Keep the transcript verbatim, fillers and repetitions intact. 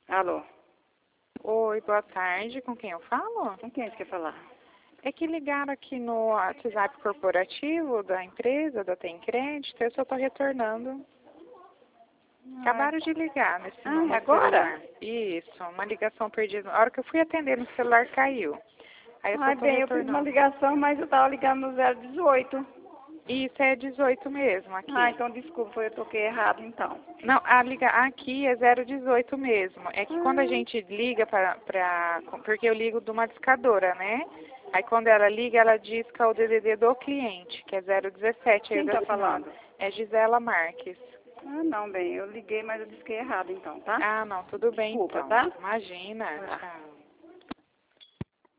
Alô? Oi, boa tarde. Com quem eu falo? Com quem você quer falar? É que ligaram aqui no WhatsApp corporativo da empresa, da Tem Crédito, eu só estou retornando. Acabaram de ligar nesse Ah, número agora? celular. Isso, uma ligação perdida. A hora que eu fui atender, no celular caiu. Aí eu só Ai, estou bem, eu fiz uma retornando. ligação, mas eu tava ligando no zero dezoito. Isso é dezoito mesmo aqui. Ah, então desculpa, eu toquei errado então. Não, a liga aqui é zero dezoito mesmo. É que quando a Ah. gente liga para, pra, porque eu ligo de uma discadora, né? Aí quando ela liga, ela disca o D D D do cliente, que é zero dezessete. Quem aí eu tá dou esse falando? nome. É Gisela Marques. Ah, não, bem, eu liguei, mas eu disquei errado então, tá? Ah, não, tudo bem Desculpa, então. tá? Imagina. Tá. Tchau.